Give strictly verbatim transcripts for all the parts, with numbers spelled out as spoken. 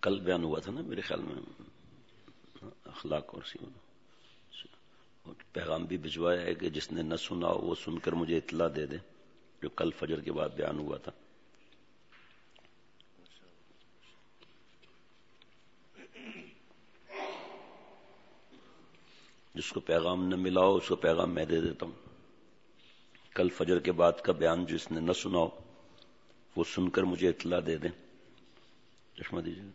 کل بیان ہوا تھا نا میرے خیال میں اخلاق اور سی پیغام بھی بھجوایا ہے کہ جس نے نہ سنا ہو وہ سن کر مجھے اطلاع دے دے، جو کل فجر کے بعد بیان ہوا تھا. جس کو پیغام نہ ملا ہو اس کو پیغام میں دے دیتا ہوں. کل فجر کے بعد کا بیان جس نے نہ سنا ہو وہ سن کر مجھے اطلاع دے دیں. چشمہ دیجیے.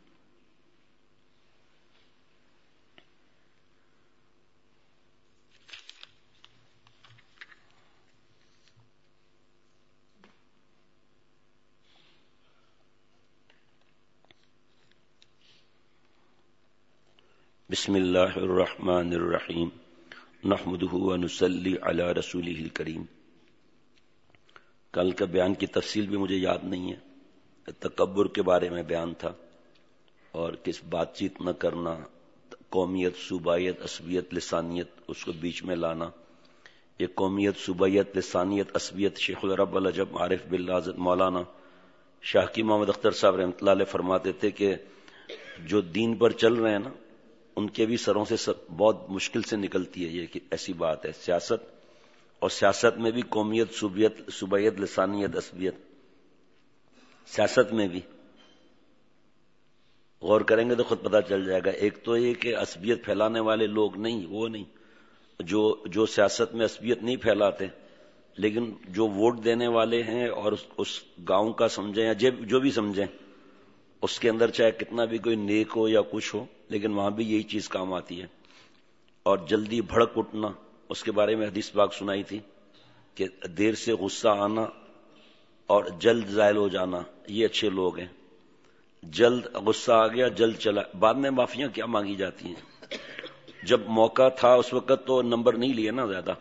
بسم اللہ الرحمن الرحیم نحمدہ ونصلی علی رسولہ الکریم. کل کا بیان کی تفصیل بھی مجھے یاد نہیں ہے. تکبر کے بارے میں بیان تھا اور کس بات چیت نہ کرنا، قومیت، صوبائیت، عصبیت، لسانیت اس کو بیچ میں لانا. یہ قومیت، صوبائیت، لسانیت، عصبیت شیخ العرب العجب عارف باللہ حضرت مولانا شاہ کی محمد اختر صاحب رحمۃ اللہ علیہ فرماتے تھے کہ جو دین پر چل رہے ہیں نا ان کے بھی سروں سے سب بہت مشکل سے نکلتی ہے یہ کہ ایسی بات ہے. سیاست اور سیاست میں بھی قومیت، صوبیت، صوبائیت، لسانیت، عصبیت. سیاست میں بھی غور کریں گے تو خود پتہ چل جائے گا. ایک تو یہ کہ عصبیت پھیلانے والے لوگ نہیں، وہ نہیں جو جو سیاست میں عصبیت نہیں پھیلاتے، لیکن جو ووٹ دینے والے ہیں اور اس, اس گاؤں کا سمجھیں یا جو بھی سمجھیں اس کے اندر چاہے کتنا بھی کوئی نیک ہو یا کچھ ہو لیکن وہاں بھی یہی چیز کام آتی ہے. اور جلدی بھڑک اٹھنا، اس کے بارے میں حدیث پاک سنائی تھی کہ دیر سے غصہ آنا اور جلد زائل ہو جانا، یہ اچھے لوگ ہیں. جلد غصہ آ گیا، جلد چلا. بعد میں معافیاں کیا مانگی جاتی ہیں؟ جب موقع تھا اس وقت تو نمبر نہیں لیے نا زیادہ.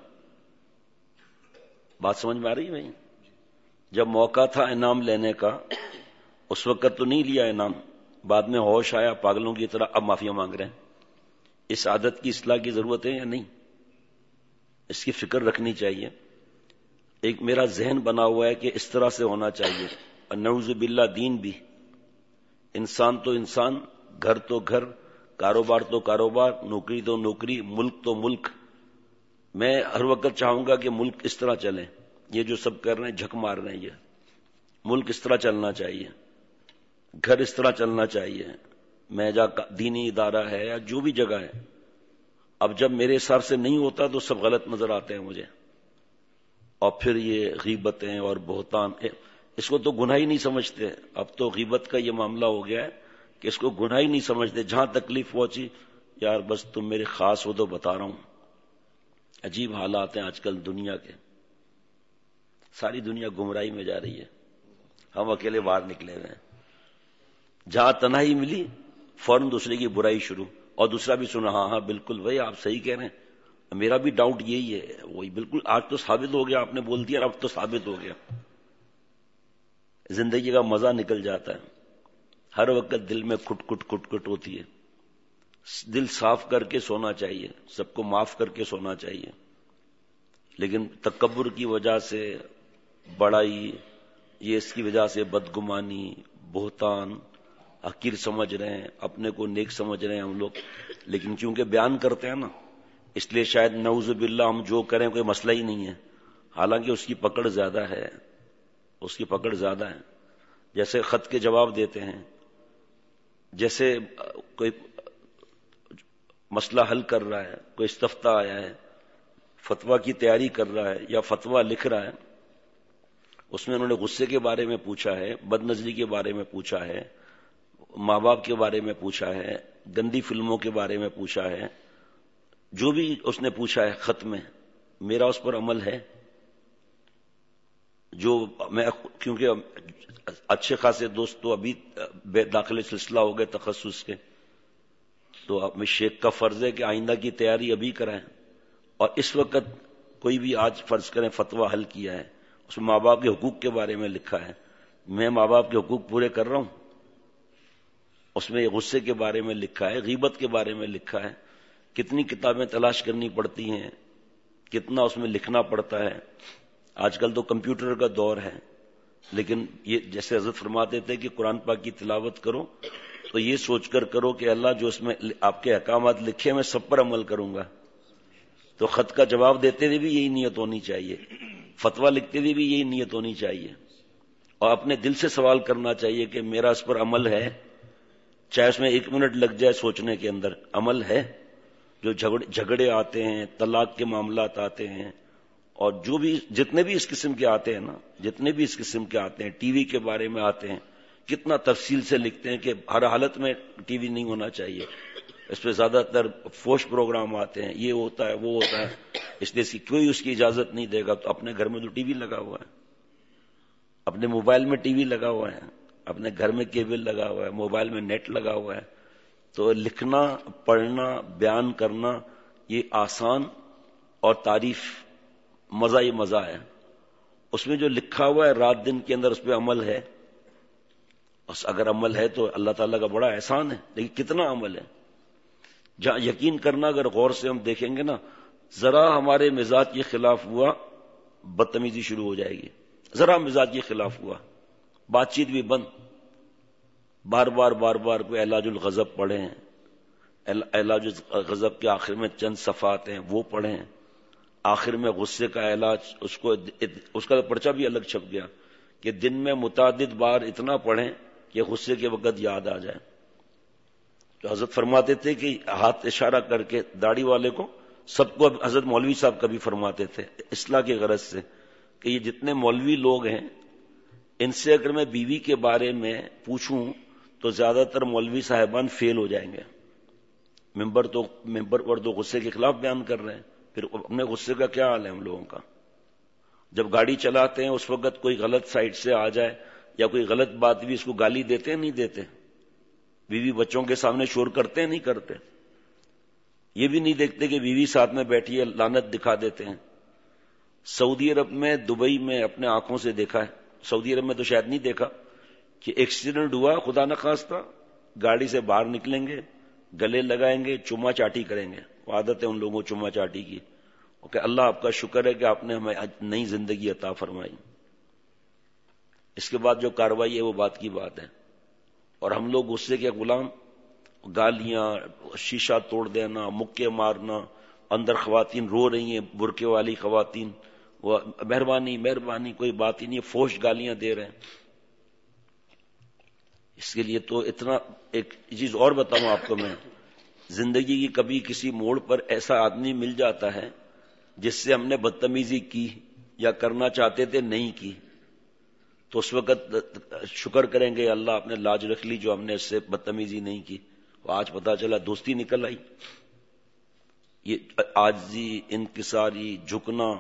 بات سمجھ میں آ رہی ہے بھائی؟ جب موقع تھا انعام لینے کا اس وقت تو نہیں لیا انعام، بعد میں ہوش آیا پاگلوں کی طرح اب معافیاں مانگ رہے ہیں. اس عادت کی اصلاح کی ضرورت ہے یا نہیں؟ اس کی فکر رکھنی چاہیے. ایک میرا ذہن بنا ہوا ہے کہ اس طرح سے ہونا چاہیے. اور نعوذ باللہ دین بھی، انسان تو انسان، گھر تو گھر، کاروبار تو کاروبار، نوکری تو نوکری، ملک تو ملک. میں ہر وقت چاہوں گا کہ ملک اس طرح چلے. یہ جو سب کر رہے ہیں جھک مار رہے ہیں، یہ ملک اس طرح چلنا چاہیے، گھر اس طرح چلنا چاہیے. میں جا دینی ادارہ ہے یا جو بھی جگہ ہے، اب جب میرے حساب سے نہیں ہوتا تو سب غلط نظر آتے ہیں مجھے. اور پھر یہ غیبتیں اور بہتان، اس کو تو گناہ ہی نہیں سمجھتے. اب تو غیبت کا یہ معاملہ ہو گیا ہے کہ اس کو گناہ ہی نہیں سمجھتے. جہاں تکلیف پہنچی، یار بس تم میرے خاص ہو تو بتا رہا ہوں. عجیب حالات ہیں آج کل دنیا کے. ساری دنیا گمراہی میں جا رہی ہے، ہم اکیلے باہر نکلے ہوئے ہیں. جہاں تنہائی ملی فوراً دوسرے کی برائی شروع، اور دوسرا بھی سنا ہاں ہاں بالکل بھائی آپ صحیح کہہ رہے ہیں، میرا بھی ڈاؤٹ یہی ہے. وہی بالکل، آج تو ثابت ہو گیا، آپ نے بول دیا اب تو ثابت ہو گیا. زندگی کا مزہ نکل جاتا ہے. ہر وقت دل میں کھٹ کھٹ کھٹ کھٹ ہوتی ہے. دل صاف کر کے سونا چاہیے، سب کو معاف کر کے سونا چاہیے. لیکن تکبر کی وجہ سے، بڑائی، یہ اس کی وجہ سے بدگمانی، بہتان، حقیر سمجھ رہے ہیں، اپنے کو نیک سمجھ رہے ہیں ہم لوگ. لیکن کیونکہ بیان کرتے ہیں نا اس لیے شاید نعوذ باللہ ہم جو کریں کوئی مسئلہ ہی نہیں ہے، حالانکہ اس کی پکڑ زیادہ ہے. اس کی پکڑ زیادہ ہے. جیسے خط کے جواب دیتے ہیں، جیسے کوئی مسئلہ حل کر رہا ہے، کوئی استفتاء آیا ہے، فتویٰ کی تیاری کر رہا ہے یا فتویٰ لکھ رہا ہے، اس میں انہوں نے غصے کے بارے میں پوچھا ہے، بد نظری کے بارے میں پوچھا ہے، ماں باپ کے بارے میں پوچھا ہے، گندی فلموں کے بارے میں پوچھا ہے. جو بھی اس نے پوچھا ہے خط میں، میرا اس پر عمل ہے. جو میں کیونکہ اچھے خاصے دوست تو ابھی داخلے سلسلہ ہو گئے تخصص کے، تو اب میں شیخ کا فرض ہے کہ آئندہ کی تیاری ابھی کرائیں. اور اس وقت کوئی بھی آج فرض کریں فتویٰ حل کیا ہے، اس میں ماں باپ کے حقوق کے بارے میں لکھا ہے، میں ماں باپ کے حقوق پورے کر رہا ہوں. اس میں غصے کے بارے میں لکھا ہے، غیبت کے بارے میں لکھا ہے. کتنی کتابیں تلاش کرنی پڑتی ہیں، کتنا اس میں لکھنا پڑتا ہے. آج کل تو کمپیوٹر کا دور ہے، لیکن یہ جیسے حضرت فرماتے تھے کہ قرآن پاک کی تلاوت کرو تو یہ سوچ کر کرو کہ اللہ جو اس میں آپ کے احکامات لکھے میں سب پر عمل کروں گا. تو خط کا جواب دیتے ہوئے بھی یہی نیت ہونی چاہیے, فتویٰ لکھتے ہوئے بھی یہی نیت ہونی چاہیے, اور اپنے دل سے سوال کرنا چاہیے کہ میرا اس پر عمل ہے, چاہے اس میں ایک منٹ لگ جائے سوچنے کے اندر, عمل ہے. جو جھگڑے جھگڑے آتے ہیں, طلاق کے معاملات آتے ہیں, اور جو بھی جتنے بھی اس قسم کے آتے ہیں نا, جتنے بھی اس قسم کے آتے ہیں, ٹی وی کے بارے میں آتے ہیں, کتنا تفصیل سے لکھتے ہیں کہ ہر حالت میں ٹی وی نہیں ہونا چاہیے, اس پہ زیادہ تر فوش پروگرام آتے ہیں, یہ ہوتا ہے وہ ہوتا ہے, اس لیے اس کی کوئی اس کی اجازت نہیں دے گا. تو اپنے گھر میں تو ٹی وی لگا ہوا ہے, اپنے موبائل میں ٹی وی لگا ہوا ہے, اپنے گھر میں کیبل لگا ہوا ہے, موبائل میں نیٹ لگا ہوا ہے. تو لکھنا, پڑھنا, بیان کرنا یہ آسان اور تعریف, مزہ ہی مزہ ہے. اس میں جو لکھا ہوا ہے رات دن کے اندر اس پہ عمل ہے, بس اگر عمل ہے تو اللہ تعالیٰ کا بڑا احسان ہے. لیکن کتنا عمل ہے, جہاں یقین کرنا اگر غور سے ہم دیکھیں گے نا, ذرا ہمارے مزاج کے خلاف ہوا بدتمیزی شروع ہو جائے گی, ذرا مزاج کے خلاف ہوا بات چیت بھی بند. بار بار بار بار کوئی علاج الغضب پڑھیں, علاج الغضب کے آخر میں چند صفحات ہیں وہ پڑھیں, آخر میں غصے کا علاج, اس کو اس کا پرچہ بھی الگ چھپ گیا کہ دن میں متعدد بار اتنا پڑھیں کہ غصے کے وقت یاد آ جائے. تو حضرت فرماتے تھے کہ ہاتھ اشارہ کر کے داڑھی والے کو, سب کو حضرت مولوی صاحب کبھی فرماتے تھے اصلاح کی غرض سے کہ یہ جتنے مولوی لوگ ہیں ان سے اگر میں بیوی کے بارے میں پوچھوں تو زیادہ تر مولوی صاحبان فیل ہو جائیں گے. ممبر تو ممبر پر تو غصے کے خلاف بیان کر رہے ہیں, پھر اپنے غصے کا کیا حال ہے ہم لوگوں کا؟ جب گاڑی چلاتے ہیں اس وقت کوئی غلط سائڈ سے آ جائے یا کوئی غلط بات بھی, اس کو گالی دیتے ہیں نہیں دیتے؟ بیوی بچوں کے سامنے شور کرتے ہیں نہیں کرتے؟ یہ بھی نہیں دیکھتے کہ بیوی ساتھ میں بیٹھی ہے, لعنت دکھا دیتے ہیں. سعودی عرب میں, دبئی میں اپنے آنکھوں سے دیکھا ہے, سعودی عرب میں تو شاید نہیں دیکھا, کہ ایکسیڈنٹ ہوا خدا نخواستہ, گاڑی سے باہر نکلیں گے, گلے لگائیں گے, چما چاٹی کریں گے. وہ عادت ہے ان لوگوں چما چاٹی کی, کہ اللہ آپ کا شکر ہے کہ آپ نے ہمیں نئی زندگی عطا فرمائی. اس کے بعد جو کاروائی ہے وہ بات کی بات ہے. اور ہم لوگ غصے کے غلام, گالیاں, شیشہ توڑ دینا, مکے مارنا, اندر خواتین رو رہی ہیں, برقعے والی خواتین, وہ مہربانی مہربانی کوئی بات ہی نہیں, فوش گالیاں دے رہے ہیں. اس کے لیے تو اتنا, ایک چیز اور بتاؤں آپ کو میں, زندگی کی کبھی کسی موڑ پر ایسا آدمی مل جاتا ہے جس سے ہم نے بدتمیزی کی یا کرنا چاہتے تھے نہیں کی, تو اس وقت شکر کریں گے اللہ آپ نے لاج رکھ لی جو ہم نے اس سے بدتمیزی نہیں کی. آج پتا چلا دوستی نکل آئی. یہ عاجزی, انکساری, جھکنا,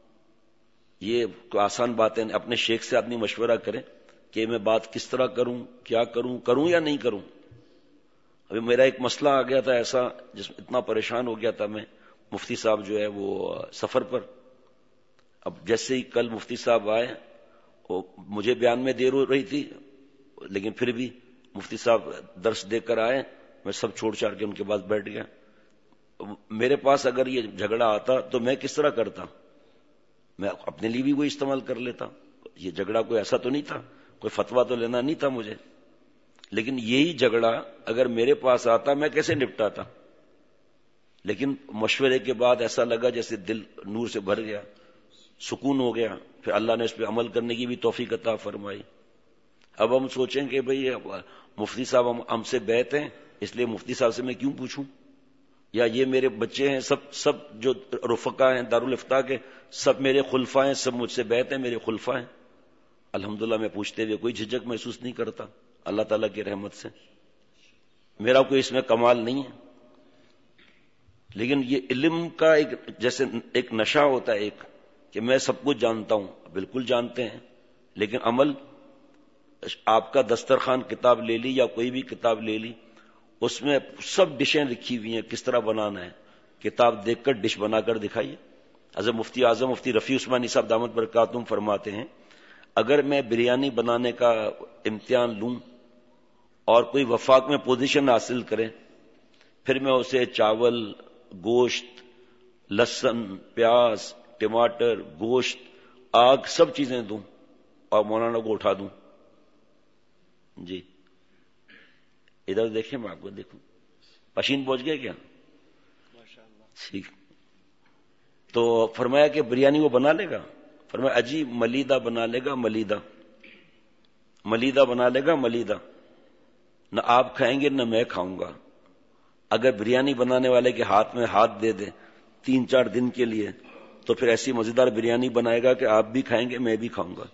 یہ آسان باتیں. اپنے شیخ سے آدمی مشورہ کرے کہ میں بات کس طرح کروں, کیا کروں, کروں یا نہیں کروں. ابھی میرا ایک مسئلہ آ گیا تھا ایسا جس میں اتنا پریشان ہو گیا تھا میں. مفتی صاحب جو ہے وہ سفر پر, اب جیسے ہی کل مفتی صاحب آئے, وہ مجھے بیان میں دیر ہو رہی تھی لیکن پھر بھی مفتی صاحب درس دے کر آئے, میں سب چھوڑ چھاڑ کے ان کے پاس بیٹھ گیا. میرے پاس اگر یہ جھگڑا آتا تو میں کس طرح کرتا, میں اپنے لیے بھی وہ استعمال کر لیتا. یہ جھگڑا کوئی ایسا تو نہیں تھا, کوئی فتویٰ تو لینا نہیں تھا مجھے, لیکن یہی جھگڑا اگر میرے پاس آتا میں کیسے نپٹاتا. لیکن مشورے کے بعد ایسا لگا جیسے دل نور سے بھر گیا, سکون ہو گیا. پھر اللہ نے اس پہ عمل کرنے کی بھی توفیق عطا فرمائی. اب ہم سوچیں کہ بھئی مفتی صاحب ہم ہم سے بیعت ہیں, اس لیے مفتی صاحب سے میں کیوں پوچھوں, یا یہ میرے بچے ہیں, سب سب جو رفقا ہیں دارالفتاح کے سب میرے خلفاء ہیں, سب مجھ سے بیعت ہیں, میرے خلفاء ہیں. الحمدللہ میں پوچھتے ہوئے کوئی جھجک محسوس نہیں کرتا اللہ تعالیٰ کی رحمت سے. میرا کوئی اس میں کمال نہیں ہے, لیکن یہ علم کا ایک جیسے ایک نشہ ہوتا ہے ایک, کہ میں سب کچھ جانتا ہوں. بالکل جانتے ہیں, لیکن عمل, آپ کا دسترخوان کتاب لے لی یا کوئی بھی کتاب لے لی, اس میں سب ڈشیں لکھی ہوئی ہیں کس طرح بنانا ہے. کتاب دیکھ کر ڈش بنا کر دکھائیے. حضرت مفتی اعظم مفتی رفیع عثمانی صاحب دامت برکاتہم فرماتے ہیں, اگر میں بریانی بنانے کا امتحان لوں اور کوئی وفاق میں پوزیشن حاصل کرے, پھر میں اسے چاول, گوشت, لہسن, پیاز, ٹماٹر, گوشت, آگ, سب چیزیں دوں اور مولانا کو اٹھا دوں. جی ادھر دیکھیں میں آپ کو دیکھوں. پشین پہنچ گئے کیا؟ ٹھیک. تو فرمایا کہ بریانی وہ بنا لے گا. فرمایا اجی ملیدہ بنا لے گا, ملیدہ ملیدہ بنا لے گا, ملیدہ. نہ آپ کھائیں گے نہ میں کھاؤں گا. اگر بریانی بنانے والے کے ہاتھ میں ہاتھ دے دے تین چار دن کے لیے تو پھر ایسی مزیدار بریانی بنائے گا کہ آپ بھی کھائیں گے میں بھی کھاؤں گا.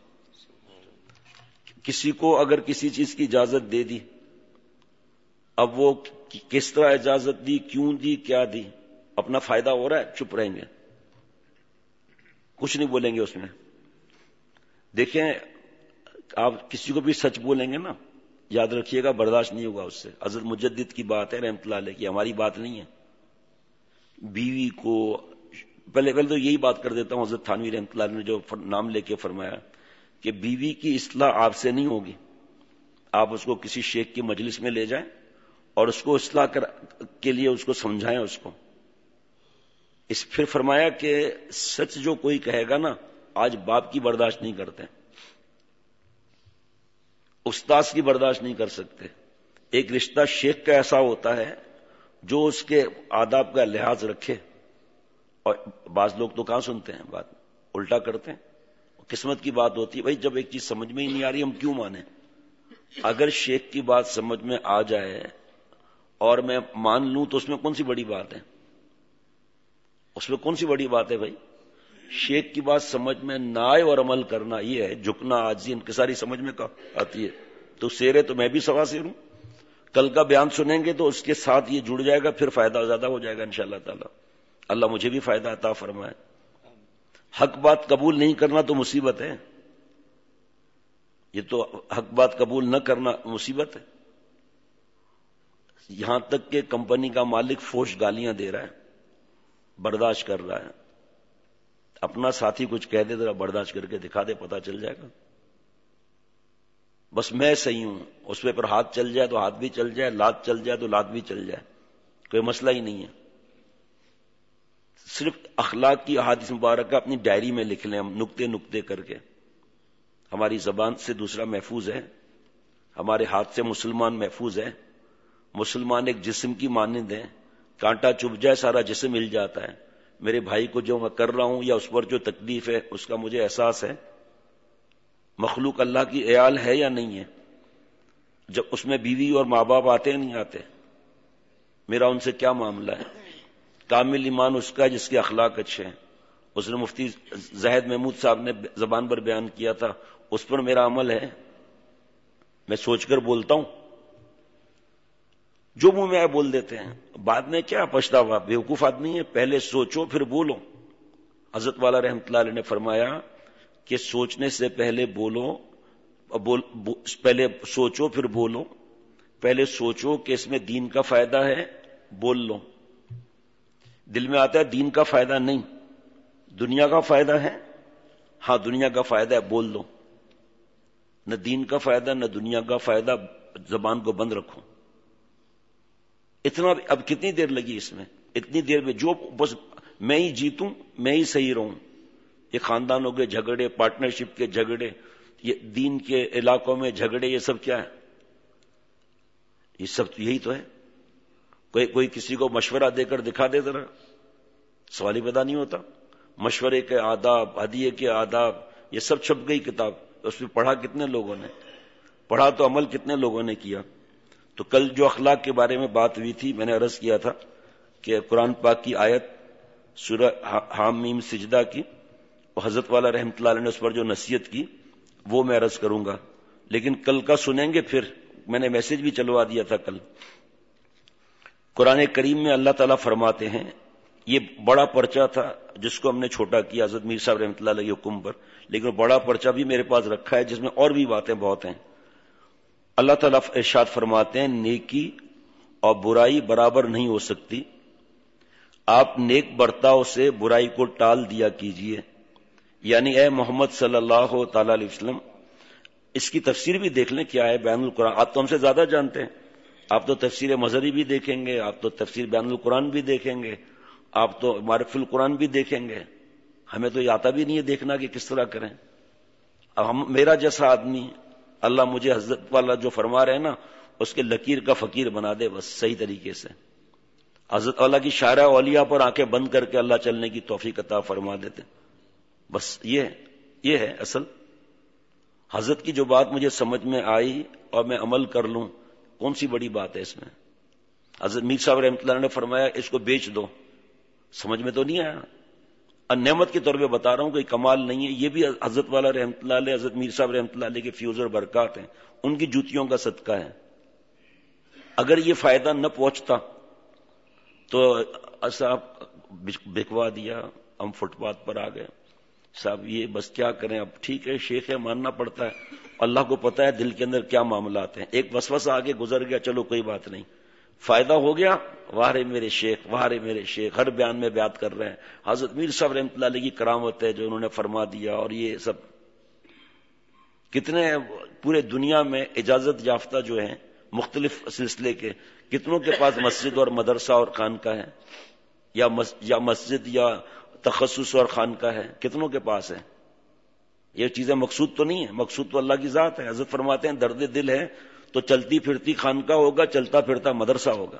کسی کو اگر کسی چیز کی اجازت دے دی, اب وہ کس طرح اجازت دی, کیوں دی, کیا دی, اپنا فائدہ ہو رہا ہے, چپ رہیں گے, کچھ نہیں بولیں گے اس میں. دیکھیں آپ کسی کو بھی سچ بولیں گے نا, یاد رکھیے گا برداشت نہیں ہوگا اس سے. حضرت مجدد کی بات ہے رحمۃ اللہ علیہ کی, ہماری بات نہیں ہے. بیوی کو پہلے پہلے تو یہی بات کر دیتا ہوں, حضرت تھانوی رحمۃ اللہ علیہ نے جو نام لے کے فرمایا کہ بیوی کی اصلاح آپ سے نہیں ہوگی, آپ اس کو کسی شیخ کی مجلس میں لے جائیں اور اس کو اصلاح کر کے لیے اس کو سمجھائیں اس کو. اس پھر فرمایا کہ سچ جو کوئی کہے گا نا, آج باپ کی برداشت نہیں کرتے, استاذ کی برداشت نہیں کر سکتے. ایک رشتہ شیخ کا ایسا ہوتا ہے جو اس کے آداب کا لحاظ رکھے, اور بعض لوگ تو کہاں سنتے ہیں بات, الٹا کرتے ہیں. قسمت کی بات ہوتی ہے بھائی, جب ایک چیز سمجھ میں ہی نہیں آ رہی ہم کیوں مانیں. اگر شیخ کی بات سمجھ میں آ جائے اور میں مان لوں تو اس میں کون سی بڑی بات ہے, اس میں کون سی بڑی بات ہے بھائی. شیخ کی بات سمجھ میں نہ آئے اور عمل کرنا یہ ہے جھکنا, عاجزی, انکساری سمجھ میں آتی ہے تو شیر ہے تو میں بھی سوا شیر ہوں. کل کا بیان سنیں گے تو اس کے ساتھ یہ جڑ جائے گا, پھر فائدہ زیادہ ہو جائے گا انشاءاللہ تعالی. اللہ مجھے بھی فائدہ عطا فرمائے. حق بات قبول نہیں کرنا تو مصیبت ہے, یہ تو حق بات قبول نہ کرنا مصیبت ہے. یہاں تک کہ کمپنی کا مالک فوش گالیاں دے رہا ہے, برداشت کر رہا ہے. اپنا ساتھی کچھ کہہ دے ذرا برداشت کر کے دکھا دے, پتا چل جائے گا. بس میں صحیح ہوں, اس پہ پر ہاتھ چل جائے تو ہاتھ بھی چل جائے, لات چل جائے تو لات بھی چل جائے, کوئی مسئلہ ہی نہیں ہے. صرف اخلاق کی احادیث مبارکہ اپنی ڈائری میں لکھ لیں ہم, نقطے نقطے کر کے. ہماری زبان سے دوسرا محفوظ ہے, ہمارے ہاتھ سے مسلمان محفوظ ہے. مسلمان ایک جسم کی مانند ہے, کانٹا چبھ جائے سارا جسم مل جاتا ہے. میرے بھائی کو جو میں کر رہا ہوں یا اس پر جو تکلیف ہے اس کا مجھے احساس ہے. مخلوق اللہ کی عیال ہے یا نہیں ہے, جب اس میں بیوی اور ماں باپ آتے ہیں نہیں آتے, میرا ان سے کیا معاملہ ہے. کامل ایمان اس کا جس کے اخلاق اچھے ہیں. اس نے مفتی زاہد محمود صاحب نے زبان پر بیان کیا تھا, اس پر میرا عمل ہے, میں سوچ کر بولتا ہوں, جو منہ میں آئے بول دیتے ہیں. بعد میں کیا پچھتاوا, بیوقوف آدمی ہے. پہلے سوچو پھر بولو. حضرت والا رحمۃ اللہ علیہ نے فرمایا کہ سوچنے سے پہلے بولو, بول, بو, پہلے سوچو پھر بولو. پہلے سوچو کہ اس میں دین کا فائدہ ہے, بول لو. دل میں آتا ہے دین کا فائدہ نہیں, دنیا کا فائدہ ہے, ہاں دنیا کا فائدہ ہے, بول لو. نہ دین کا فائدہ نہ دنیا کا فائدہ, زبان کو بند رکھو. اتنا اب کتنی دیر لگی اس میں, اتنی دیر میں جو بس میں ہی جیتوں میں ہی صحیح رہوں. یہ خاندانوں کے جھگڑے, پارٹنرشپ کے جھگڑے, یہ دین کے علاقوں میں جھگڑے, یہ سب کیا ہے؟ یہ سب یہی تو ہے. کوئی کوئی کسی کو مشورہ دے کر دکھا دے ذرا, سوال ہی پیدا نہیں ہوتا. مشورے کے آداب, ہدیے کے آداب, یہ سب چھپ گئی کتاب. اس میں پڑھا کتنے لوگوں نے, پڑھا تو عمل کتنے لوگوں نے کیا. تو کل جو اخلاق کے بارے میں بات ہوئی تھی, میں نے عرض کیا تھا کہ قرآن پاک کی آیت سورہ حام میم سجدہ کی, اور حضرت والا رحمۃ اللہ علیہ نے اس پر جو نصیحت کی وہ میں عرض کروں گا. لیکن کل کا سنیں گے, پھر میں نے میسج بھی چلوا دیا تھا کل. قرآن کریم میں اللہ تعالیٰ فرماتے ہیں, یہ بڑا پرچہ تھا جس کو ہم نے چھوٹا کیا حضرت میر صاحب رحمۃ اللہ علیہ کے حکم پر, لیکن بڑا پرچہ بھی میرے پاس رکھا ہے جس میں اور بھی باتیں بہت ہیں. اللہ تعالیٰ ارشاد فرماتے ہیں, نیکی اور برائی برابر نہیں ہو سکتی, آپ نیک برتاؤ سے برائی کو ٹال دیا کیجئے. یعنی اے محمد صلی اللہ تعالی علیہ وسلم, اس کی تفسیر بھی دیکھ لیں کیا ہے بیان القرآن. آپ تو ہم سے زیادہ جانتے ہیں, آپ تو تفسیر مظہری بھی دیکھیں گے, آپ تو تفسیر بیان القرآن بھی دیکھیں گے, آپ تو معرف القرآن بھی دیکھیں گے. ہمیں تو یہ آتا بھی نہیں ہے دیکھنا کہ کس طرح کریں. اب ہم, میرا جیسا آدمی, اللہ مجھے حضرت والا جو فرما رہے ہیں نا, اس کے لکیر کا فقیر بنا دے بس صحیح طریقے سے. حضرت اللہ کی شارع اولیاء پر آنکھیں بند کر کے اللہ چلنے کی توفیق عطا فرما دیتے. بس یہ یہ ہے اصل. حضرت کی جو بات مجھے سمجھ میں آئی اور میں عمل کر لوں، کون سی بڑی بات ہے اس میں؟ حضرت میر صاحب رحمۃ اللہ نے فرمایا اس کو بیچ دو. سمجھ میں تو نہیں آیا، اور نعمت کے طور پہ بتا رہا ہوں، کوئی کمال نہیں ہے. یہ بھی حضرت والا رحمۃ اللہ علیہ، حضرت میر صاحب رحمۃ اللہ علیہ کے فیوز اور برکات ہیں، ان کی جوتیوں کا صدقہ ہے. اگر یہ فائدہ نہ پہنچتا تو صاحب بکوا دیا، ہم فٹ پاتھ پر آ گئے. صاحب یہ بس کیا کریں، اب ٹھیک ہے شیخ ہے، ماننا پڑتا ہے. اللہ کو پتا ہے دل کے اندر کیا معاملات ہیں. ایک وسوسہ آگے گزر گیا، چلو کوئی بات نہیں، فائدہ ہو گیا. واہ رے میرے شیخ، واہ رے میرے شیخ، ہر بیان میں بیعت کر رہے ہیں. حضرت میر صاحب رحمۃ اللہ علیہ کی کرامت ہے جو انہوں نے فرما دیا. اور یہ سب کتنے پورے دنیا میں اجازت یافتہ جو ہیں مختلف سلسلے کے، کتنوں کے پاس مسجد اور مدرسہ اور خانقاہ ہے، یا یا مسجد یا تخصص اور خانقاہ ہے، کتنوں کے پاس ہے. یہ چیزیں مقصود تو نہیں ہے، مقصود تو اللہ کی ذات ہے. حضرت فرماتے ہیں درد دل ہے تو چلتی پھرتی خانقاہ ہوگا، چلتا پھرتا مدرسہ ہوگا.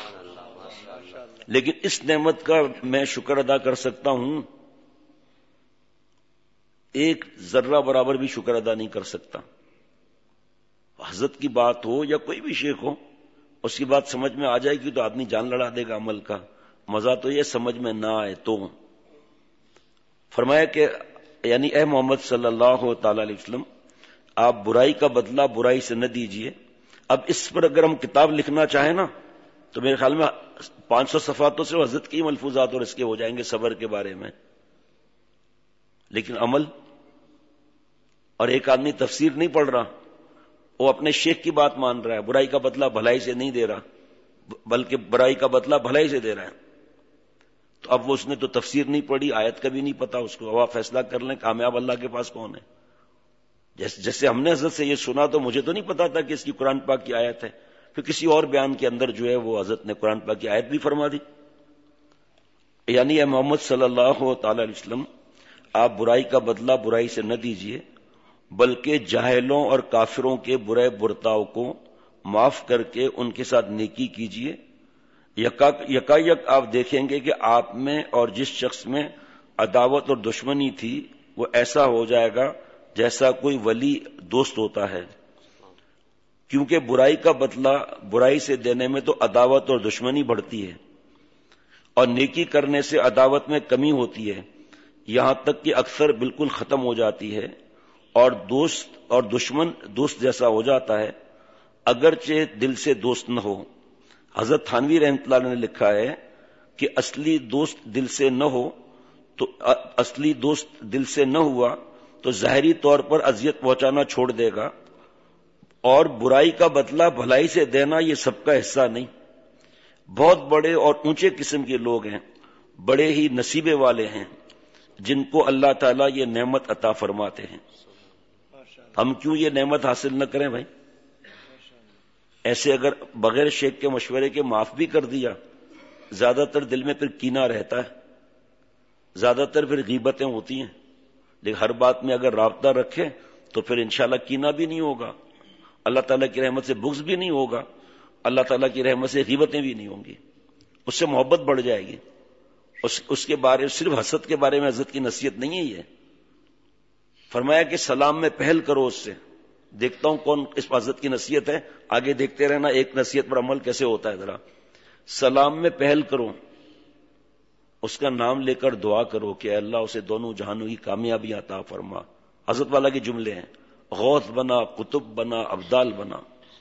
لیکن اس نعمت کا میں شکر ادا کر سکتا ہوں، ایک ذرہ برابر بھی شکر ادا نہیں کر سکتا. حضرت کی بات ہو یا کوئی بھی شیخ ہو، اس کی بات سمجھ میں آ جائے گی تو آدمی جان لڑا دے گا عمل کا. مزہ تو یہ سمجھ میں نہ آئے تو. فرمایا کہ یعنی اے محمد صلی اللہ تعالی علیہ وسلم، آپ برائی کا بدلہ برائی سے نہ دیجیے. اب اس پر اگر ہم کتاب لکھنا چاہیں نا تو میرے خیال میں پانچ سو صفحاتوں سے حضرت کی ملفوظات اور اس کے ہو جائیں گے صبر کے بارے میں. لیکن عمل، اور ایک آدمی تفسیر نہیں پڑھ رہا، وہ اپنے شیخ کی بات مان رہا ہے، برائی کا بدلہ بھلائی سے نہیں دے رہا بلکہ برائی کا بدلہ بھلائی سے دے رہا ہے. تو اب وہ اس نے تو تفسیر نہیں پڑھی، آیت کا بھی نہیں پتا اس کو. اب آپ فیصلہ کر لیں کامیاب اللہ کے پاس کون ہے. جیسے جیسے ہم نے حضرت سے یہ سنا تو مجھے تو نہیں پتا تھا کہ اس کی قرآن پاک کی آیت ہے، پھر کسی اور بیان کے اندر جو ہے وہ حضرت نے قرآن پاک کی آیت بھی فرما دی. یعنی اے محمد صلی اللہ تعالی علیہ وسلم، آپ برائی کا بدلہ برائی سے نہ دیجیے بلکہ جاہلوں اور کافروں کے برے برتاؤ کو معاف کر کے ان کے ساتھ نیکی کیجیے. یکا یک آپ دیکھیں گے کہ آپ میں اور جس شخص میں عداوت اور دشمنی تھی وہ ایسا ہو جائے گا جیسا کوئی ولی دوست ہوتا ہے. کیونکہ برائی کا بدلہ برائی سے دینے میں تو عداوت اور دشمنی بڑھتی ہے، اور نیکی کرنے سے عداوت میں کمی ہوتی ہے، یہاں تک کہ اکثر بالکل ختم ہو جاتی ہے، اور دوست اور دشمن دوست جیسا ہو جاتا ہے اگرچہ دل سے دوست نہ ہو. حضرت تھانوی رحمۃ اللہ نے لکھا ہے کہ اصلی دوست دل سے نہ ہو تو اصلی دوست دل سے نہ ہوا تو ظاہری طور پر اذیت پہنچانا چھوڑ دے گا، اور برائی کا بدلہ بھلائی سے دینا یہ سب کا حصہ نہیں. بہت بڑے اور اونچے قسم کے لوگ ہیں، بڑے ہی نصیبے والے ہیں جن کو اللہ تعالیٰ یہ نعمت عطا فرماتے ہیں. ہم کیوں یہ نعمت حاصل نہ کریں بھائی؟ ایسے اگر بغیر شیخ کے مشورے کے معاف بھی کر دیا، زیادہ تر دل میں پھر کینہ رہتا ہے، زیادہ تر پھر غیبتیں ہوتی ہیں. لیکن ہر بات میں اگر رابطہ رکھے تو پھر انشاءاللہ کینہ بھی نہیں ہوگا، اللہ تعالیٰ کی رحمت سے بغض بھی نہیں ہوگا، اللہ تعالیٰ کی رحمت سے غیبتیں بھی نہیں ہوں گی. اس سے محبت بڑھ جائے گی. اس, اس کے بارے صرف حسد کے بارے میں حضرت کی نصیحت نہیں ہے. یہ فرمایا کہ سلام میں پہل کرو اس سے. دیکھتا ہوں کون اس حضرت کی نصیحت ہے، آگے دیکھتے رہنا ایک نصیحت پر عمل کیسے ہوتا ہے. ذرا سلام میں پہل کرو، اس کا نام لے کر دعا کرو کہ اللہ اسے دونوں جہانوں کی کامیابی عطا فرما. حضرت والا کے جملے ہیں، غوث بنا، قطب بنا، ابدال بنا.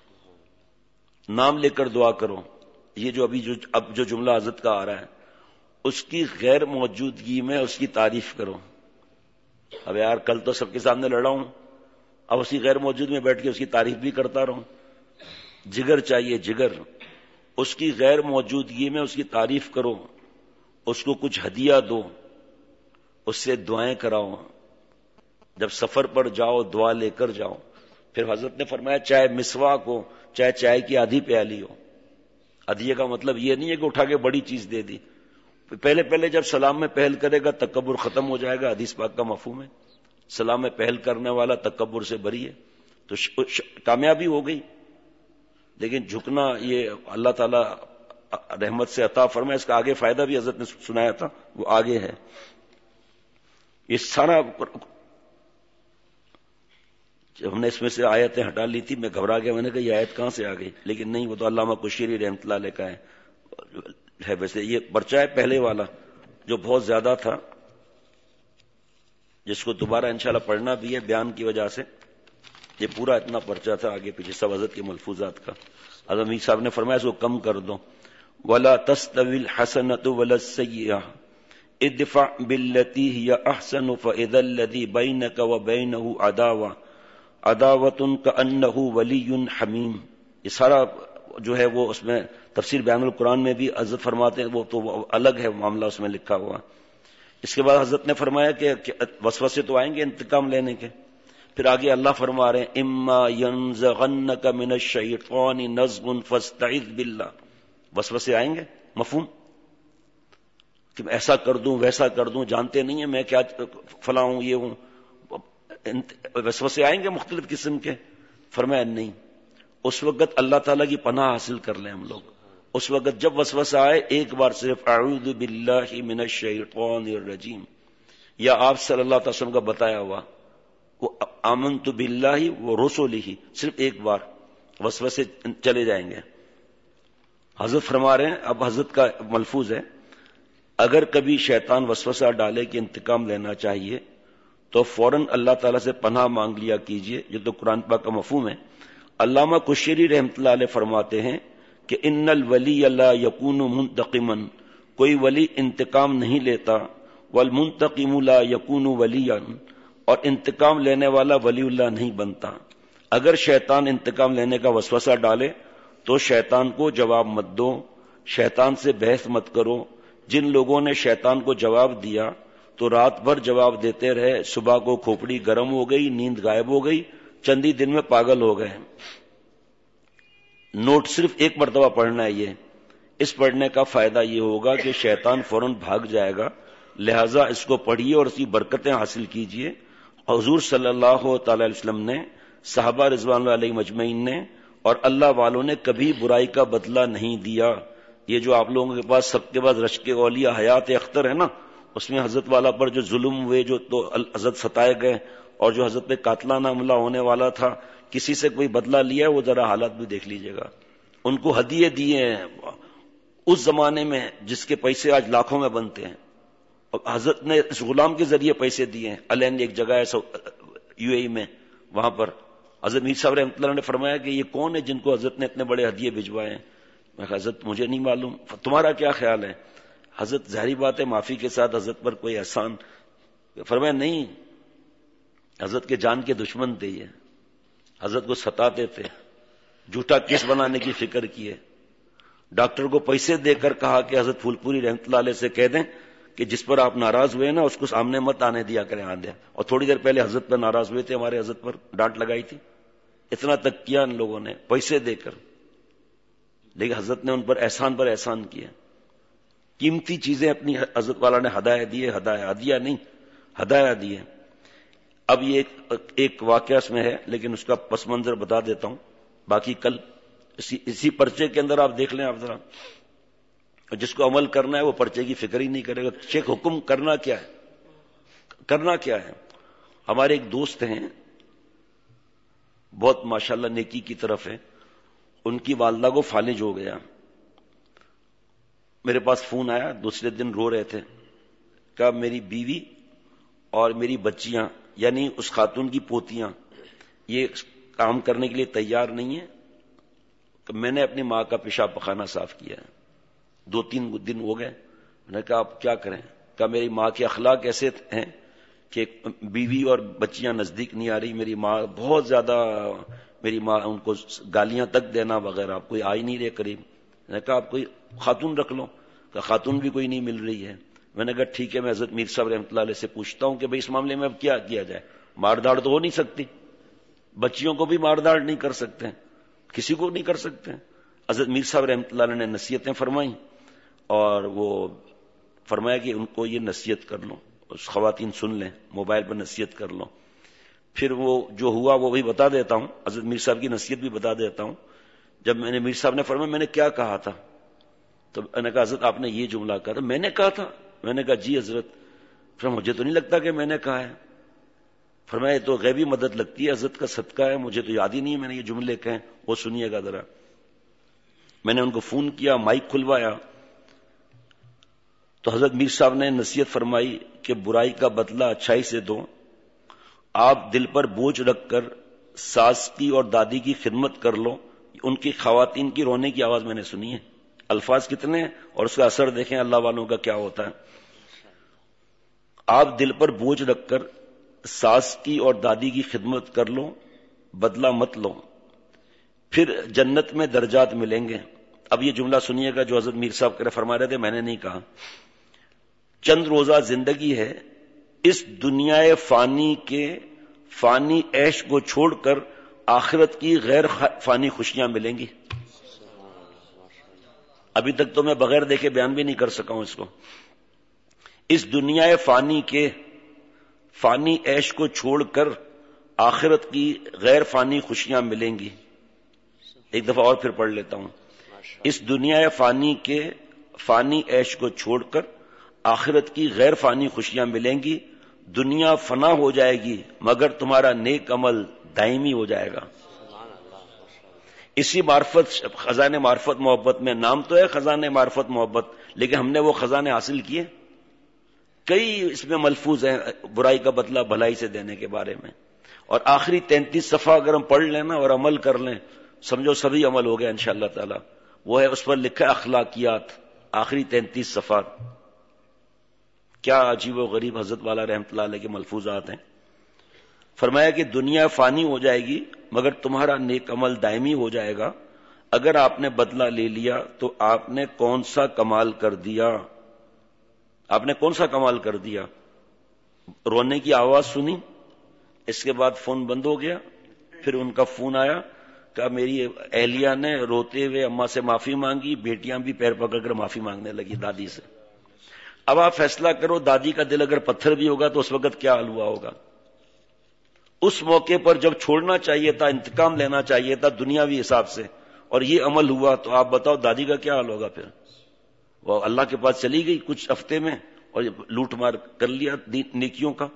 نام لے کر دعا کرو. یہ جو ابھی جو اب جو جملہ حضرت کا آ رہا ہے، اس کی غیر موجودگی میں اس کی تعریف کرو. اب یار کل تو سب کے سامنے لڑا ہوں، اب اس کی غیر موجود میں بیٹھ کے اس کی تعریف بھی کرتا رہوں. جگر چاہیے، جگر. اس کی غیر موجودگی میں اس کی تعریف کرو، اس کو کچھ ہدیہ دو، اس سے دعائیں کراؤ. جب سفر پر جاؤ دعا لے کر جاؤ. پھر حضرت نے فرمایا چاہے مسواک ہو، چاہے چائے کی آدھی پیالی ہو. ہدیہ کا مطلب یہ نہیں ہے کہ اٹھا کے بڑی چیز دے دی. پہلے پہلے جب سلام میں پہل کرے گا تکبر ختم ہو جائے گا. حدیث پاک کا مفہوم ہے سلام میں پہل کرنے والا تکبر سے بری ہے. تو ش... ش... کامیابی ہو گئی. لیکن جھکنا یہ اللہ تعالیٰ رحمت سے عطا فرمائے. اس کا آگے فائدہ بھی حضرت نے سنایا تھا، وہ آگے ہے. یہ سارا جب ہم نے اس میں سے آیتیں ہٹا لی تھی میں گھبرا گیا، میں نے کہا یہ آیت کہاں سے آ گئی، لیکن نہیں، وہ تو علامہ کشیری رحمۃ اللہ علیہ کا ہے. ویسے یہ پرچہ ہے پہلے والا جو بہت زیادہ تھا، جس کو دوبارہ انشاءاللہ پڑھنا بھی ہے بیان کی وجہ سے. یہ پورا اتنا پرچہ تھا آگے پیچھے سب حضرت کے ملفوظات کا. حضرت میر صاحب نے فرمایا اس کو کم کر دو. وَلَا تَسْتَوِي الْحَسَنَةُ وَلَا السَّيِّئَةُ ادْفَعْ بِالَّتِي هِيَ أَحْسَنُ فَإِذَا الَّذِي بَيْنَكَ وَبَيْنَهُ عَدَاوَةٌ عَدَاوَةٌ كَأَنَّهُ وَلِيٌّ حَمِيمٌ. یہ سارا جو ہے وہ اس میں تفسیر بیان القرآن میں بھی حضرت فرماتے ہیں، وہ تو الگ ہے معاملہ اس میں لکھا ہوا. اس کے بعد حضرت نے فرمایا کہ وسوسے تو آئیں گے انتقام لینے کے. پھر آگے اللہ فرما رہے ہیں اما ینزغنک من الشیطان نزغ فاستعذ باللہ. وسوسے آئیں گے، مفہوم کہ میں ایسا کر دوں ویسا کر دوں، جانتے نہیں ہیں میں کیا فلاں ہوں یہ ہوں. وسوسے آئیں گے مختلف قسم کے. فرمایا نہیں، اس وقت اللہ تعالیٰ کی پناہ حاصل کر لیں ہم لوگ. اس وقت جب وسوسہ آئے ایک بار صرف اعوذ باللہ من الشیطان الرجیم، یا آپ صلی اللہ علیہ وسلم کا بتایا ہوا وہ آمنت باللہ ورسلہ، صرف ایک بار وسوسے چلے جائیں گے. حضرت فرما رہے ہیں، اب حضرت کا ملفوظ ہے، اگر کبھی شیطان وسوسہ ڈالے کہ انتقام لینا چاہیے تو فوراً اللہ تعالیٰ سے پناہ مانگ لیا کیجئے. یہ تو قرآن پاک کا مفہوم ہے. علامہ کشیری رحمۃ اللہ علیہ فرماتے ہیں کہ ان الولی لا یکون منتقما، کوئی ولی انتقام نہیں لیتا، والمنتقم لا یکون ولیا، اور انتقام لینے والا ولی اللہ نہیں بنتا. اگر شیطان انتقام لینے کا وسوسہ ڈالے تو شیطان کو جواب مت دو، شیطان سے بحث مت کرو. جن لوگوں نے شیطان کو جواب دیا تو رات بھر جواب دیتے رہے، صبح کو کھوپڑی گرم ہو گئی، نیند غائب ہو گئی، چند ہی دن میں پاگل ہو گئے. نوٹ صرف ایک مرتبہ پڑھنا ہے. یہ اس پڑھنے کا فائدہ یہ ہوگا کہ شیطان فوراً بھاگ جائے گا، لہذا اس کو پڑھیے اور اس کی برکتیں حاصل کیجیے. حضور صلی اللہ تعالی علیہ وسلم نے، صحابہ رضوان اللہ علیہ مجمعین نے اور اللہ والوں نے کبھی برائی کا بدلہ نہیں دیا. یہ جو آپ لوگوں کے پاس سب کے پاس رشک اولیاء حیات اختر ہے نا، اس میں حضرت والا پر جو ظلم ہوئے، جو تو حضرت ستائے گئے، اور جو حضرت پہ قاتلانہ حملہ ہونے والا تھا، کسی سے کوئی بدلہ لیا ہے وہ ذرا حالات بھی دیکھ لیجئے گا. ان کو ہدیے دیے ہیں اس زمانے میں جس کے پیسے آج لاکھوں میں بنتے ہیں، اور حضرت نے اس غلام کے ذریعے پیسے دیے ہیں. الین ایک جگہ ہے یو اے ای میں، وہاں پر حضرت میر صاحب رحمۃ اللہ نے فرمایا کہ یہ کون ہے جن کو حضرت نے اتنے بڑے ہدیے بھجوائے ہیں. میں کہا حضرت مجھے نہیں معلوم، تمہارا کیا خیال ہے؟ حضرت ظاہری بات ہے معافی کے ساتھ حضرت پر کوئی احسان. فرمایا نہیں، حضرت کے جان کے دشمن تھے، یہ حضرت کو ستاتے تھے، جھوٹا کیس بنانے کی فکر کی ہے. ڈاکٹر کو پیسے دے کر کہا کہ حضرت پھول پوری رحمۃ اللہ علیہ سے کہہ دیں کہ جس پر آپ ناراض ہوئے نا اس کو سامنے مت آنے دیا کریں آندے. اور تھوڑی دیر پہلے حضرت پر ناراض ہوئے تھے، ہمارے حضرت پر ڈانٹ لگائی تھی. اتنا تک کیا ان لوگوں نے پیسے دے کر، لیکن حضرت نے ان پر احسان پر احسان کیا. قیمتی چیزیں اپنی حضرت والا نے ہدایہ دیے، ہدایہ ہدیہ نہیں ہدایہ دیے. اب یہ ایک, ایک واقعہ اس میں ہے لیکن اس کا پس منظر بتا دیتا ہوں، باقی کل اسی, اسی پرچے کے اندر آپ دیکھ لیں. آپ ذرا جس کو عمل کرنا ہے وہ پرچے کی فکر ہی نہیں کرے گا. شیخ حکم کرنا کیا ہے، کرنا کیا ہے. ہمارے ایک دوست ہیں بہت ماشاءاللہ نیکی کی طرف ہے، ان کی والدہ کو فالج ہو گیا. میرے پاس فون آیا، دوسرے دن رو رہے تھے، کہا میری بیوی اور میری بچیاں یعنی اس خاتون کی پوتیاں یہ کام کرنے کے لیے تیار نہیں ہیں کہ میں نے اپنی ماں کا پیشاب پخانہ صاف کیا ہے. دو تین دن ہو گئے. میں نے کہا آپ کیا کریں؟ کہا میری ماں کے اخلاق ایسے ہیں کہ بیوی اور بچیاں نزدیک نہیں آ رہی، میری ماں بہت زیادہ، میری ماں ان کو گالیاں تک دینا وغیرہ، کوئی آ ہی نہیں رہے قریب. میں نے کہا آپ کوئی خاتون رکھ لو. کہا خاتون بھی کوئی نہیں مل رہی ہے. میں نے کہا ٹھیک ہے، میں حضرت میر صاحب رحمۃ اللہ علیہ سے پوچھتا ہوں کہ بھئی اس معاملے میں اب کیا کیا جائے. مار داڑ تو ہو نہیں سکتی، بچیوں کو بھی مار داڑ نہیں کر سکتے، کسی کو نہیں کر سکتے. حضرت میر صاحب رحمۃ اللہ علیہ نے نصیحتیں فرمائیں اور وہ فرمایا کہ ان کو یہ نصیحت کر لو، خواتین سن لیں، موبائل پر نصیحت کر لو. پھر وہ جو ہوا وہ بھی بتا دیتا ہوں، حضرت میر صاحب کی نصیحت بھی بتا دیتا ہوں. جب میں نے میر صاحب نے فرمایا میں نے کیا کہا تھا، تو میں نے کہا حضرت آپ نے یہ جملہ کہا تھا. میں نے کہا تھا؟ میں نے کہا جی حضرت. پھر مجھے تو نہیں لگتا کہ میں نے کہا ہے. فرمایا تو غیبی مدد لگتی ہے، حضرت کا صدقہ ہے، مجھے تو یاد ہی نہیں ہے میں نے یہ جملے کہیں. وہ سنیے گا ذرا. میں نے ان کو فون کیا، مائک کھلوایا، تو حضرت میر صاحب نے نصیحت فرمائی کہ برائی کا بدلہ اچھائی سے دو. آپ دل پر بوجھ رکھ کر ساس کی اور دادی کی خدمت کر لو. ان کی خواتین کی رونے کی آواز میں نے سنی ہے. الفاظ کتنے ہیں اور اس کا اثر دیکھیں اللہ والوں کا کیا ہوتا ہے. آپ دل پر بوجھ رکھ کر ساس کی اور دادی کی خدمت کر لو، بدلہ مت لو، پھر جنت میں درجات ملیں گے. اب یہ جملہ سنیے گا جو حضرت میر صاحب کرے فرما رہے تھے، میں نے نہیں کہا. چند روزہ زندگی ہے، اس دنیا فانی کے فانی عیش کو چھوڑ کر آخرت کی غیر فانی خوشیاں ملیں گی. ابھی تک تو میں بغیر دیکھے بیان بھی نہیں کر سکا ہوں اس کو. اس دنیا فانی کے فانی عیش کو چھوڑ کر آخرت کی غیر فانی خوشیاں ملیں گی. ایک دفعہ اور پھر پڑھ لیتا ہوں. اس دنیا فانی کے فانی عیش کو چھوڑ کر آخرت کی غیر فانی خوشیاں ملیں گی. دنیا فنا ہو جائے گی مگر تمہارا نیک عمل دائمی ہو جائے گا. اسی معرفت خزانے معرفت محبت میں نام تو ہے خزانے معرفت محبت، لیکن ہم نے وہ خزانے حاصل کیے. کئی اس میں ملفوظ ہیں برائی کا بدلہ بھلائی سے دینے کے بارے میں، اور آخری تینتیس صفحہ اگر ہم پڑھ لیں نا اور عمل کر لیں، سمجھو سبھی عمل ہو گیا انشاءاللہ تعالی. وہ ہے اس پر لکھا اخلاقیات، آخری تینتیس صفحات. کیا عجیب و غریب حضرت والا رحمت اللہ علیہ کے ملفوظات ہیں. فرمایا کہ دنیا فانی ہو جائے گی مگر تمہارا نیک عمل دائمی ہو جائے گا. اگر آپ نے بدلہ لے لیا تو آپ نے کون سا کمال کر دیا؟ آپ نے کون سا کمال کر دیا؟ رونے کی آواز سنی، اس کے بعد فون بند ہو گیا. پھر ان کا فون آیا کہ میری اہلیہ نے روتے ہوئے اماں سے معافی مانگی، بیٹیاں بھی پیر پکڑ کر معافی مانگنے لگی دادی سے. اب آپ فیصلہ کرو، دادی کا دل اگر پتھر بھی ہوگا تو اس وقت کیا حال ہوا ہوگا؟ اس موقع پر جب چھوڑنا چاہیے تھا، انتقام لینا چاہیے تھا دنیاوی حساب سے، اور یہ عمل ہوا، تو آپ بتاؤ دادی کا کیا حال ہوگا؟ پھر وہ اللہ کے پاس چلی گئی کچھ ہفتے میں اور لوٹ مار کر لیا نیکیوں کا.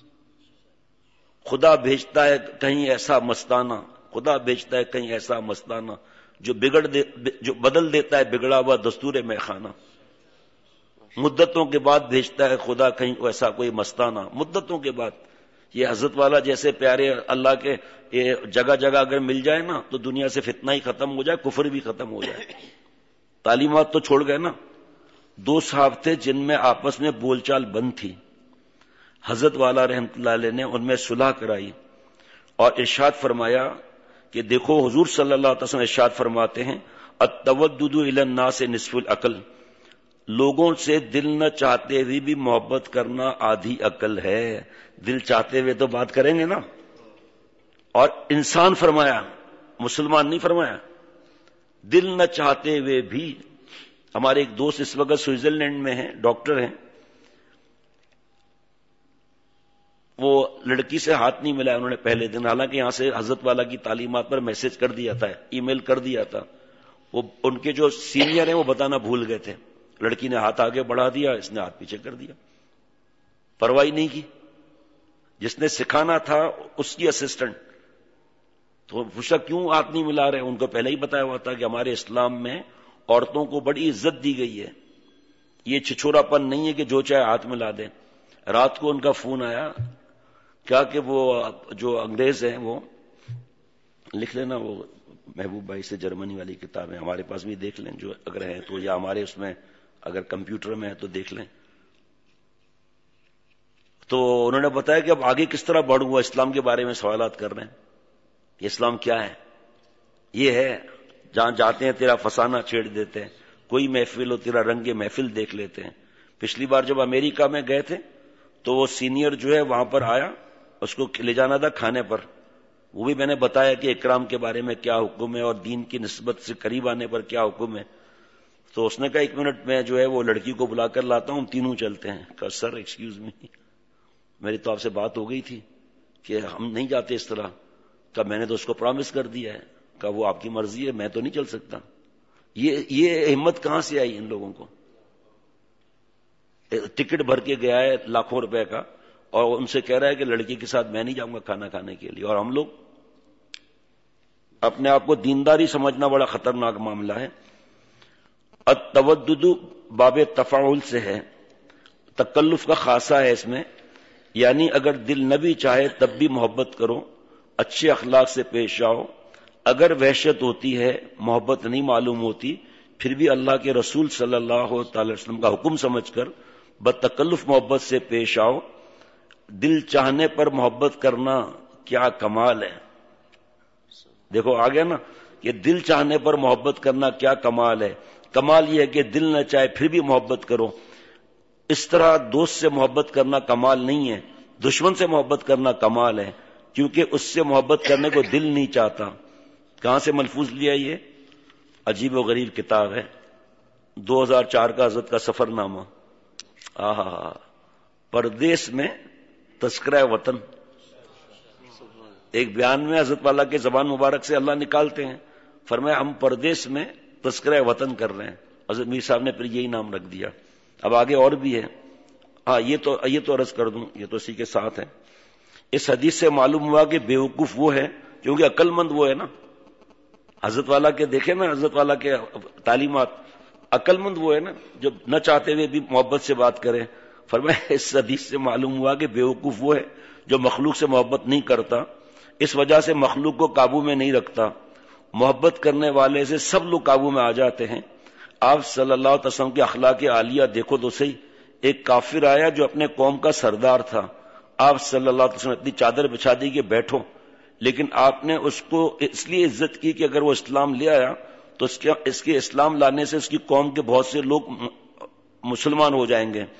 خدا بھیجتا ہے کہیں ایسا مستانہ، خدا بھیجتا ہے کہیں ایسا مستانہ جو بگڑ دے جو بدل دیتا ہے بگڑا ہوا دستور میں خانہ. مدتوں کے بعد بھیجتا ہے خدا کہیں ایسا کوئی مستانہ، مدتوں کے بعد. یہ حضرت والا جیسے پیارے اللہ کے یہ جگہ جگہ اگر مل جائے نا تو دنیا سے فتنہ ہی ختم ہو جائے، کفر بھی ختم ہو جائے. تعلیمات تو چھوڑ گئے نا. دو صاحب تھے جن میں آپس میں بول چال بند تھی. حضرت والا رحمت اللہ علیہ نے ان میں صلح کرائی اور ارشاد فرمایا کہ دیکھو حضور صلی اللہ علیہ وسلم ارشاد فرماتے ہیں التودد الی الناس نصف العقل، لوگوں سے دل نہ چاہتے ہوئے بھی محبت کرنا آدھی عقل ہے. دل چاہتے ہوئے تو بات کریں گے نا. اور انسان فرمایا، مسلمان نہیں فرمایا. دل نہ چاہتے ہوئے بھی. ہمارے ایک دوست اس وقت سوئٹزرلینڈ میں ہیں، ڈاکٹر ہیں، وہ لڑکی سے ہاتھ نہیں ملایا انہوں نے پہلے دن، حالانکہ یہاں سے حضرت والا کی تعلیمات پر میسج کر دیا تھا، ای میل کر دیا تھا. وہ ان کے جو سینئر ہیں وہ بتانا بھول گئے تھے. لڑکی نے ہاتھ آگے بڑھا دیا، اس نے ہاتھ پیچھے کر دیا، پرواہ نہیں کی. جس نے سکھانا تھا اس کی اسسٹنٹ تو پوچھا کیوں ہاتھ نہیں ملا رہے؟ ان کو پہلے ہی بتایا ہوا تھا کہ ہمارے اسلام میں عورتوں کو بڑی عزت دی گئی ہے، یہ چھچورا پن نہیں ہے کہ جو چاہے ہاتھ ملا دیں. رات کو ان کا فون آیا کیا کہ وہ جو انگریز ہیں وہ لکھ لینا، وہ محبوب بھائی سے جرمنی والی کتاب ہے، ہمارے پاس بھی دیکھ لیں جو اگر ہے تو، یا ہمارے اس میں اگر کمپیوٹر میں ہے تو دیکھ لیں. تو انہوں نے بتایا کہ اب آگے کس طرح بڑھ ہوا، اسلام کے بارے میں سوالات کر رہے ہیں. یہ اسلام کیا ہے؟ یہ ہے جہاں جاتے ہیں تیرا فسانہ چھیڑ دیتے ہیں، کوئی محفل ہو تیرا رنگ محفل دیکھ لیتے ہیں. پچھلی بار جب امریکہ میں گئے تھے تو وہ سینئر جو ہے وہاں پر آیا، اس کو لے جانا تھا کھانے پر. وہ بھی میں نے بتایا کہ اکرام کے بارے میں کیا حکم ہے اور دین کی نسبت سے قریب آنے پر کیا حکم ہے. تو اس نے کہا ایک منٹ میں جو ہے وہ لڑکی کو بلا کر لاتا ہوں، تینوں چلتے ہیں. کہا سر ایکسکیوز می، میری تو آپ سے بات ہو گئی تھی کہ ہم نہیں جاتے اس طرح. کہا میں نے تو اس کو پرامس کر دیا ہے. کہا وہ آپ کی مرضی ہے، میں تو نہیں چل سکتا. یہ یہ ہمت کہاں سے آئی ان لوگوں کو؟ ٹکٹ بھر کے گیا ہے لاکھوں روپے کا اور ان سے کہہ رہا ہے کہ لڑکی کے ساتھ میں نہیں جاؤں گا کھانا کھانے کے لیے. اور ہم لوگ اپنے آپ کو دینداری سمجھنا بڑا خطرناک معاملہ ہے. التودد باب تفاعل سے ہے، تکلف کا خاصہ ہے اس میں، یعنی اگر دل نہ بھی چاہے تب بھی محبت کرو، اچھے اخلاق سے پیش آؤ. اگر وحشت ہوتی ہے، محبت نہیں معلوم ہوتی، پھر بھی اللہ کے رسول صلی اللہ تعالی وسلم کا حکم سمجھ کر بتکلف محبت سے پیش آؤ. دل چاہنے پر محبت کرنا کیا کمال ہے. دیکھو آ گیا نا کہ دل چاہنے پر محبت کرنا کیا کمال ہے. کمال یہ ہے کہ دل نہ چاہے پھر بھی محبت کرو. اس طرح دوست سے محبت کرنا کمال نہیں ہے، دشمن سے محبت کرنا کمال ہے، کیونکہ اس سے محبت کرنے کو دل نہیں چاہتا. کہاں سے ملفوظ لیا؟ یہ عجیب و غریب کتاب ہے، دو ہزار چار کا حضرت کا سفر نامہ. آہا، پردیس میں تذکرہ وطن. ایک بیان میں حضرت والا کے زبان مبارک سے اللہ نکالتے ہیں، فرمایا ہم پردیس میں تذکرہ وطن کر رہے ہیں. حضرت میر صاحب نے پھر یہی نام رکھ دیا. اب آگے اور بھی ہے. ہاں یہ تو یہ تو عرض کر دوں، یہ تو اسی کے ساتھ ہے. اس حدیث سے معلوم ہوا کہ بیوقوف وہ ہے کیونکہ عقل مند وہ ہے نا. حضرت والا کے دیکھیں نا، حضرت والا کے تعلیمات، عقل مند وہ ہے نا جو نہ چاہتے ہوئے بھی محبت سے بات کرے. فرمایا اس حدیث سے معلوم ہوا کہ بیوقوف وہ ہے جو مخلوق سے محبت نہیں کرتا، اس وجہ سے مخلوق کو قابو میں نہیں رکھتا. محبت کرنے والے سے سب لوگ قابو میں آ جاتے ہیں. آپ صلی اللہ علیہ وسلم کے اخلاق عالیہ دیکھو تو صحیح. ایک کافر آیا جو اپنے قوم کا سردار تھا، آپ صلی اللہ علیہ وسلم نے اپنی چادر بچھا دی کہ بیٹھو، لیکن آپ نے اس کو اس لیے عزت کی کہ اگر وہ اسلام لے آیا تو اس کے اس کے اسلام لانے سے اس کی قوم کے بہت سے لوگ مسلمان ہو جائیں گے.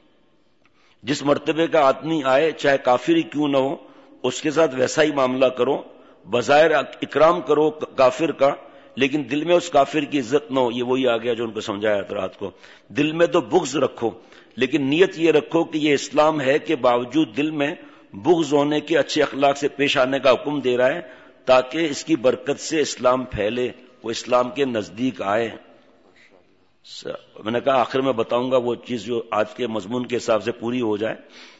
جس مرتبے کا آدمی آئے چاہے کافر ہی کیوں نہ ہو، اس کے ساتھ ویسا ہی معاملہ کرو. بظاہر اکرام کرو کافر کا، لیکن دل میں اس کافر کی عزت نہ ہو. یہ وہی آ گیا جو ان کو سمجھایا تھا رات کو. دل میں تو بغض رکھو، لیکن نیت یہ رکھو کہ یہ اسلام ہے کہ باوجود دل میں بغض ہونے کے اچھے اخلاق سے پیش آنے کا حکم دے رہا ہے تاکہ اس کی برکت سے اسلام پھیلے، وہ اسلام کے نزدیک آئے. میں نے کہا آخر میں بتاؤں گا وہ چیز جو آج کے مضمون کے حساب سے پوری ہو جائے.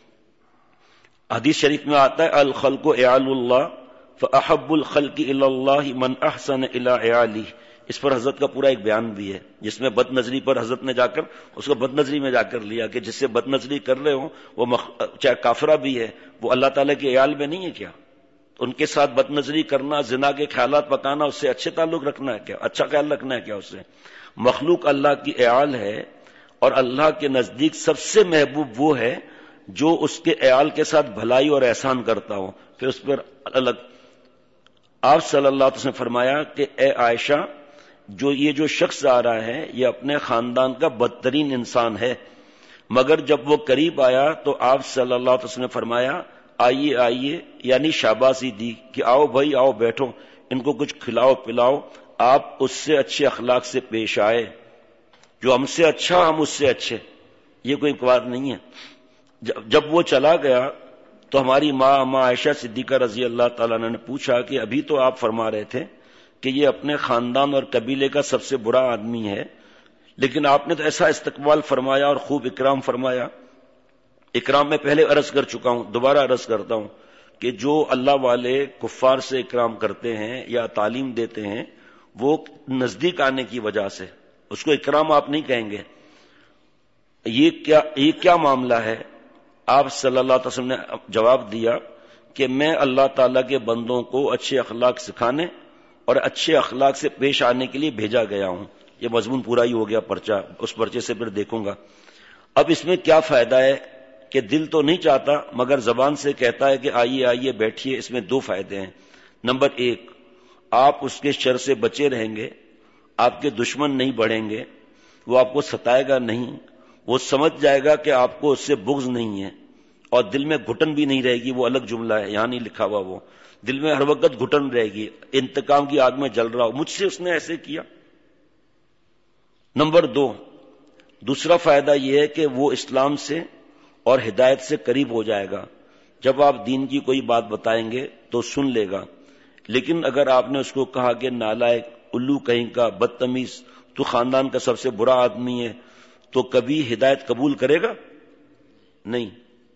حدیث شریف میں آتا ہے الخلق اعال اللہ فاحب الخلق الی اللہ من احسن الی اعالی. اس پر حضرت کا پورا ایک بیان بھی ہے جس میں بد نظری پر حضرت نے جا کر اس کو بد نظری میں جا کر لیا کہ جس سے بد نظری کر رہے ہوں وہ مخ... چاہے کافرہ بھی ہے، وہ اللہ تعالیٰ کے اعال میں نہیں ہے کیا؟ ان کے ساتھ بد نظری کرنا، زنا کے خیالات پکانا، اس سے اچھے تعلق رکھنا ہے کیا؟ اچھا خیال رکھنا ہے کیا اس سے؟ مخلوق اللہ کی اعال ہے اور اللہ کے نزدیک سب سے محبوب وہ ہے جو اس کے اعال کے ساتھ بھلائی اور احسان کرتا ہو. پھر اس پر الگ آپ صلی اللہ علیہ وسلم نے فرمایا کہ اے عائشہ، جو یہ جو شخص آ رہا ہے یہ اپنے خاندان کا بدترین انسان ہے. مگر جب وہ قریب آیا تو آپ صلی اللہ علیہ وسلم نے فرمایا آئیے آئیے، یعنی شاباشی دی کہ آؤ بھائی آؤ بیٹھو، ان کو کچھ کھلاؤ پلاؤ. آپ اس سے اچھے اخلاق سے پیش آئے. جو ہم سے اچھا ہم اس سے اچھے، یہ کوئی بات نہیں ہے. جب وہ چلا گیا تو ہماری ماں ماں عائشہ صدیقہ رضی اللہ تعالیٰ عنہ نے پوچھا کہ ابھی تو آپ فرما رہے تھے کہ یہ اپنے خاندان اور قبیلے کا سب سے برا آدمی ہے، لیکن آپ نے تو ایسا استقبال فرمایا اور خوب اکرام فرمایا. اکرام میں پہلے عرض کر چکا ہوں، دوبارہ عرض کرتا ہوں کہ جو اللہ والے کفار سے اکرام کرتے ہیں یا تعلیم دیتے ہیں وہ نزدیک آنے کی وجہ سے، اس کو اکرام آپ نہیں کہیں گے. یہ کیا یہ کیا معاملہ ہے؟ آپ صلی اللہ علیہ وسلم نے جواب دیا کہ میں اللہ تعالیٰ کے بندوں کو اچھے اخلاق سکھانے اور اچھے اخلاق سے پیش آنے کے لیے بھیجا گیا ہوں. یہ مضمون پورا ہی ہو گیا پرچہ، اس پرچے سے پھر دیکھوں گا. اب اس میں کیا فائدہ ہے کہ دل تو نہیں چاہتا مگر زبان سے کہتا ہے کہ آئیے آئیے بیٹھیے. اس میں دو فائدے ہیں. نمبر ایک، آپ اس کے شر سے بچے رہیں گے، آپ کے دشمن نہیں بڑھیں گے، وہ آپ کو ستائے گا نہیں، وہ سمجھ جائے گا کہ آپ کو اس سے بغض نہیں ہے، اور دل میں گھٹن بھی نہیں رہے گی. وہ الگ جملہ ہے، یہاں نہیں لکھا ہوا. وہ دل میں ہر وقت گھٹن رہے گی، انتقام کی آگ میں جل رہا ہو، مجھ سے اس نے ایسے کیا. نمبر دو، دوسرا فائدہ یہ ہے کہ وہ اسلام سے اور ہدایت سے قریب ہو جائے گا. جب آپ دین کی کوئی بات بتائیں گے تو سن لے گا. لیکن اگر آپ نے اس کو کہا کہ نالائق، الو کہیں کا، بدتمیز، تو خاندان کا سب سے برا آدمی ہے، تو کبھی ہدایت قبول کرے گا نہیں.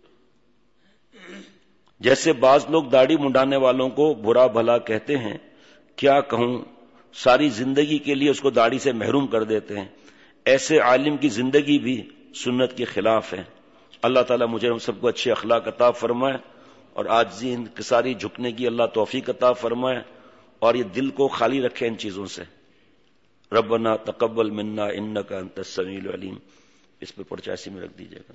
جیسے بعض لوگ داڑھی منڈانے والوں کو برا بھلا کہتے ہیں، کیا کہوں، ساری زندگی کے لیے اس کو داڑھی سے محروم کر دیتے ہیں. ایسے عالم کی زندگی بھی سنت کے خلاف ہے. اللہ تعالیٰ مجھے ہم سب کو اچھے اخلاق عطا فرمائے اور عاجزی انکساری جھکنے کی اللہ توفیق عطا فرمائے، اور یہ دل کو خالی رکھے ان چیزوں سے. ربنا تقبل منا انک انت السمیع العلیم. اس پہ پرچاسی میں رکھ دیجیے گا.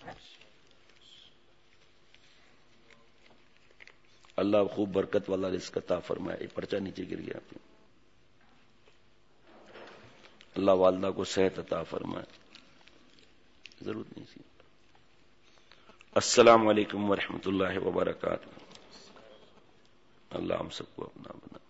اللہ خوب برکت والا رزق عطا فرمائے. یہ پرچہ نیچے گر گیا. اللہ والدہ کو صحت عطا فرمائے. ضرورت نہیں سی. السلام علیکم ورحمۃ اللہ وبرکاتہ. اللہ ہم سب کو اپنا بنا.